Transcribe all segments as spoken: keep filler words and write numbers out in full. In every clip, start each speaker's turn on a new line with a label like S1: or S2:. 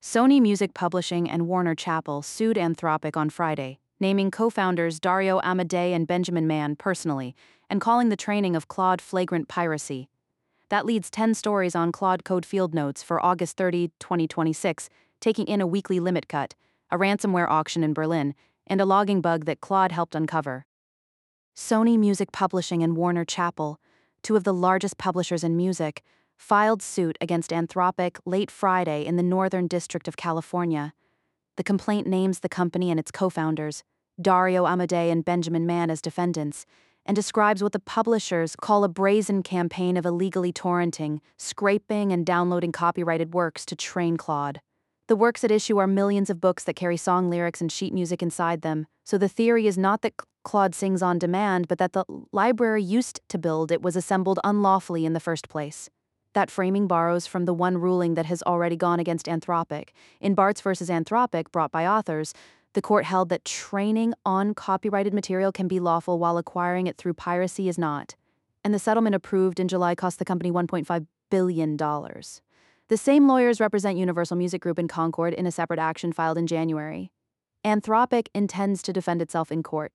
S1: Sony Music Publishing and Warner Chappell sued Anthropic on Friday, naming co-founders Dario Amodei and Benjamin Mann personally, and calling the training of Claude flagrant piracy. That leads ten stories on Claude Code field notes for August thirtieth, twenty twenty-six, taking in a weekly limit cut, a ransomware auction in Berlin, and a logging bug that Claude helped uncover. Sony Music Publishing and Warner Chappell, two of the largest publishers in music, filed suit against Anthropic late Friday in the Northern District of California. The complaint names the company and its co-founders, Dario Amodei and Benjamin Mann, as defendants, and describes what the publishers call a brazen campaign of illegally torrenting, scraping, and downloading copyrighted works to train Claude. The works at issue are millions of books that carry song lyrics and sheet music inside them, so the theory is not that Claude sings on demand, but that the library used to build it was assembled unlawfully in the first place. That framing borrows from the one ruling that has already gone against Anthropic. In Bartz versus Anthropic, brought by authors, the court held that training on copyrighted material can be lawful while acquiring it through piracy is not. And the settlement approved in July cost the company one point five billion dollars. The same lawyers represent Universal Music Group and Concord in a separate action filed in January. Anthropic intends to defend itself in court.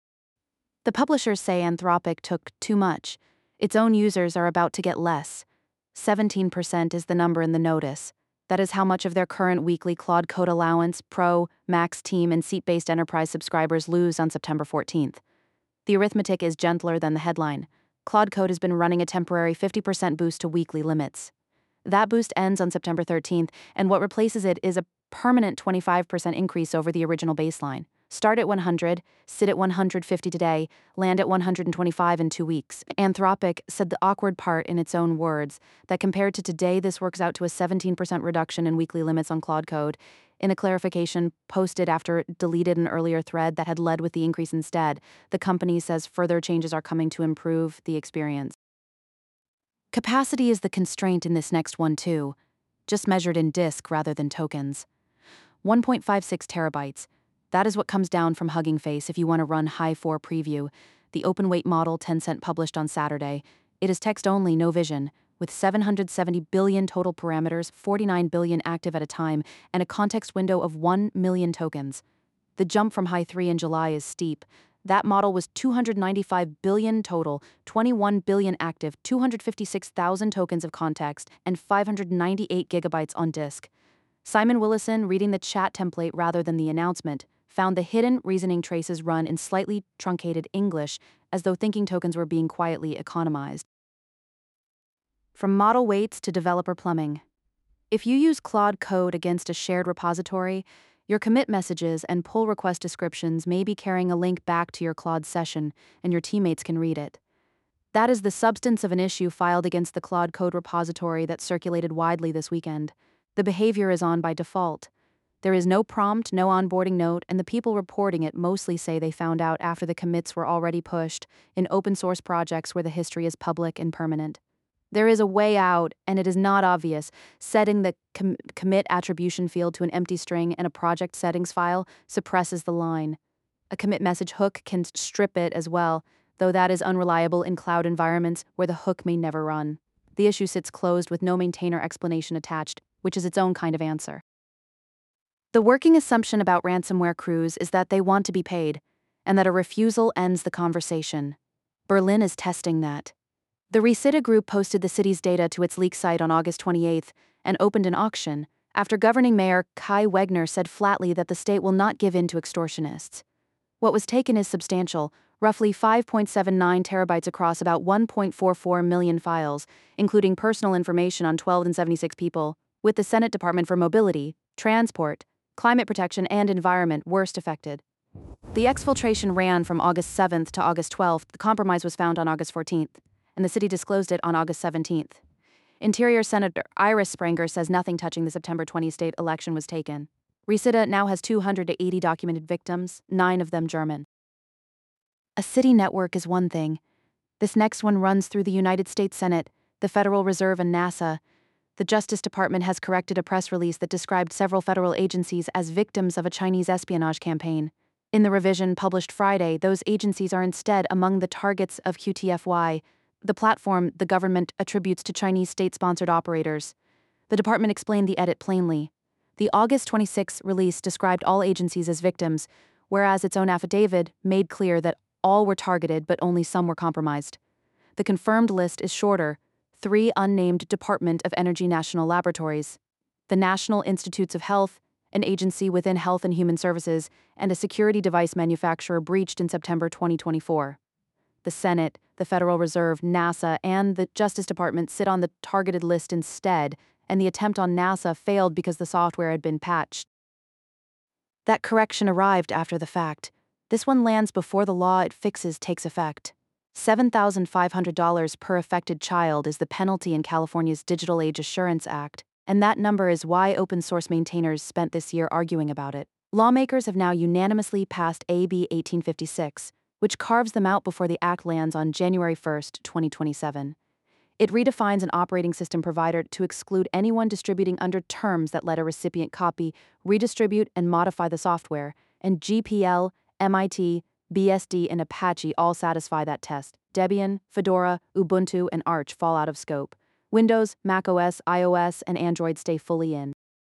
S1: The publishers say Anthropic took too much. Its own users are about to get less. seventeen percent is the number in the notice. That is how much of their current weekly Claude Code allowance, Pro, Max Team, and seat-based enterprise subscribers lose on September fourteenth. The arithmetic is gentler than the headline. Claude Code has been running a temporary fifty percent boost to weekly limits. That boost ends on September thirteenth, and what replaces it is a permanent twenty-five percent increase over the original baseline. Start at one hundred, sit at one hundred fifty today, land at one hundred twenty-five in two weeks. Anthropic said the awkward part in its own words, that compared to today this works out to a seventeen percent reduction in weekly limits on Claude Code, in a clarification posted after it deleted an earlier thread that had led with the increase instead. The company says further changes are coming to improve the experience. Capacity is the constraint in this next one too, just measured in disk rather than tokens. one point five six terabytes. That is what comes down from Hugging Face if you want to run High four Preview, the open-weight model Tencent published on Saturday. It is text-only, no vision, with seven hundred seventy billion total parameters, forty-nine billion active at a time, and a context window of one million tokens. The jump from High three in July is steep. That model was two hundred ninety-five billion total, twenty-one billion active, two hundred fifty-six thousand tokens of context, and five hundred ninety-eight gigabytes on disk. Simon Willison, reading the chat template rather than the announcement, found the hidden reasoning traces run in slightly truncated English, as though thinking tokens were being quietly economized. From model weights to developer plumbing. If you use Claude Code against a shared repository, your commit messages and pull request descriptions may be carrying a link back to your Claude session, and your teammates can read it. That is the substance of an issue filed against the Claude Code repository that circulated widely this weekend. The behavior is on by default. There is no prompt, no onboarding note, and the people reporting it mostly say they found out after the commits were already pushed in open source projects where the history is public and permanent. There is a way out, and it is not obvious. Setting the com- commit attribution field to an empty string in a project settings file suppresses the line. A commit message hook can strip it as well, though that is unreliable in cloud environments where the hook may never run. The issue sits closed with no maintainer explanation attached, which is its own kind of answer. The working assumption about ransomware crews is that they want to be paid, and that a refusal ends the conversation. Berlin is testing that. The Resita Group posted the city's data to its leak site on August twenty-eighth and opened an auction, after governing mayor Kai Wegner said flatly that the state will not give in to extortionists. What was taken is substantial, roughly five point seven nine terabytes across about one point four four million files, including personal information on twelve and seventy-six people, with the Senate Department for Mobility, Transport, Climate Protection, and Environment worst affected. The exfiltration ran from August seventh to August twelfth. The compromise was found on August fourteenth, and the city disclosed it on August seventeenth. Interior Senator Iris Spranger says nothing touching the September twentieth state election was taken. Resita now has two hundred eighty documented victims, nine of them German. A city network is one thing. This next one runs through the United States Senate, the Federal Reserve, and NASA. The Justice Department has corrected a press release that described several federal agencies as victims of a Chinese espionage campaign. In the revision published Friday, those agencies are instead among the targets of Q T F Y, the platform the government attributes to Chinese state-sponsored operators. The department explained the edit plainly. The August twenty-sixth release described all agencies as victims, whereas its own affidavit made clear that all were targeted but only some were compromised. The confirmed list is shorter: three unnamed Department of Energy National Laboratories, the National Institutes of Health, an agency within Health and Human Services, and a security device manufacturer breached in September twenty twenty-four. The Senate, the Federal Reserve, NASA, and the Justice Department sit on the targeted list instead, and the attempt on NASA failed because the software had been patched. That correction arrived after the fact. This one lands before the law it fixes takes effect. seven thousand five hundred dollars per affected child is the penalty in California's Digital Age Assurance Act, and that number is why open source maintainers spent this year arguing about it. Lawmakers have now unanimously passed A B eighteen fifty-six, which carves them out before the act lands on January first, twenty twenty-seven. It redefines an operating system provider to exclude anyone distributing under terms that let a recipient copy, redistribute, and modify the software, and G P L, M I T, B S D, and Apache all satisfy that test. Debian, Fedora, Ubuntu, and Arch fall out of scope. Windows, macOS, iOS, and Android stay fully in.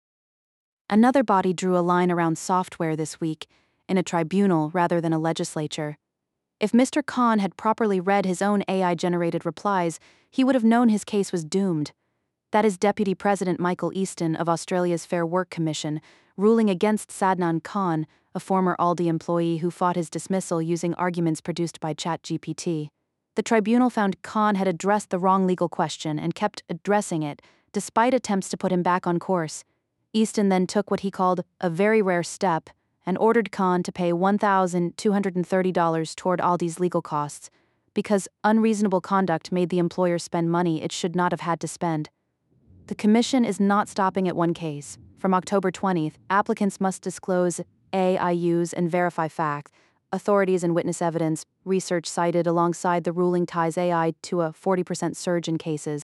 S1: Another body drew a line around software this week, in a tribunal rather than a legislature. If Mister Khan had properly read his own A I-generated replies, he would have known his case was doomed. That is Deputy President Michael Easton of Australia's Fair Work Commission, ruling against Sadnan Khan, a former Aldi employee who fought his dismissal using arguments produced by ChatGPT. The tribunal found Khan had addressed the wrong legal question and kept addressing it, despite attempts to put him back on course. Easton then took what he called a very rare step and ordered Khan to pay one thousand two hundred thirty dollars toward Aldi's legal costs, because unreasonable conduct made the employer spend money it should not have had to spend. The commission is not stopping at one case. From October twentieth, applicants must disclose A I Us and verify facts. Authorities and witness evidence, research cited alongside the ruling ties A I to a forty percent surge in cases.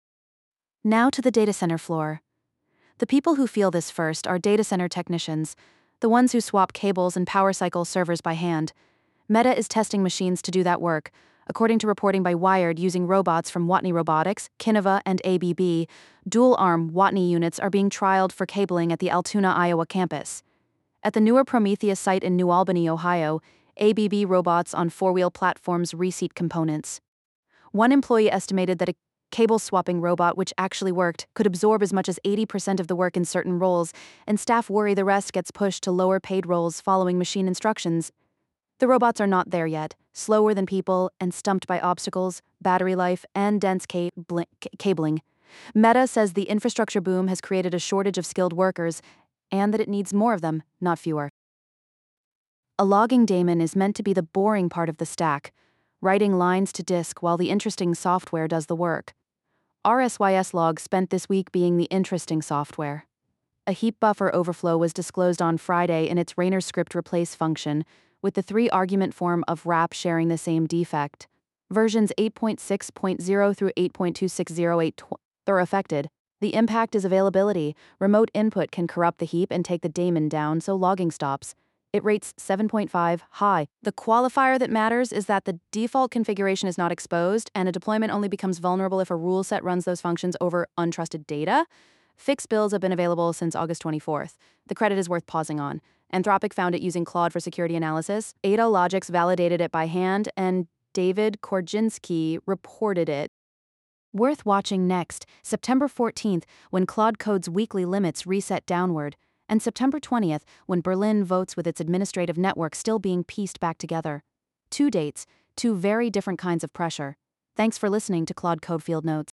S1: Now to the data center floor. The people who feel this first are data center technicians, the ones who swap cables and power cycle servers by hand. Meta is testing machines to do that work. According to reporting by Wired, using robots from Watney Robotics, Kinova, and A B B, dual-arm Watney units are being trialed for cabling at the Altoona, Iowa campus. At the newer Prometheus site in New Albany, Ohio, A B B robots on four-wheel platforms reseat components. One employee estimated that a cable-swapping robot which actually worked could absorb as much as eighty percent of the work in certain roles, and staff worry the rest gets pushed to lower-paid roles following machine instructions. The robots are not there yet, slower than people and stumped by obstacles, battery life, and dense cabling. cabling. Meta says the infrastructure boom has created a shortage of skilled workers, and that it needs more of them, not fewer. A logging daemon is meant to be the boring part of the stack, writing lines to disk while the interesting software does the work. R S Y S log spent this week being the interesting software. A heap buffer overflow was disclosed on Friday in its Rainer script replace function, with the three-argument form of wrap sharing the same defect. Versions eight point six point zero through eight point two six zero eight are affected. The impact is availability. Remote input can corrupt the heap and take the daemon down, so logging stops. It rates seven point five, high. The qualifier that matters is that the default configuration is not exposed, and a deployment only becomes vulnerable if a rule set runs those functions over untrusted data. Fixed builds have been available since August twenty-fourth. The credit is worth pausing on. Anthropic found it using Claude for security analysis. Ada Logix validated it by hand, and David Korzinski reported it. Worth watching next, September fourteenth, when Claude Code's weekly limits reset downward, and September twentieth, when Berlin votes with its administrative network still being pieced back together. Two dates, two very different kinds of pressure. Thanks for listening to Claude Code Field Notes.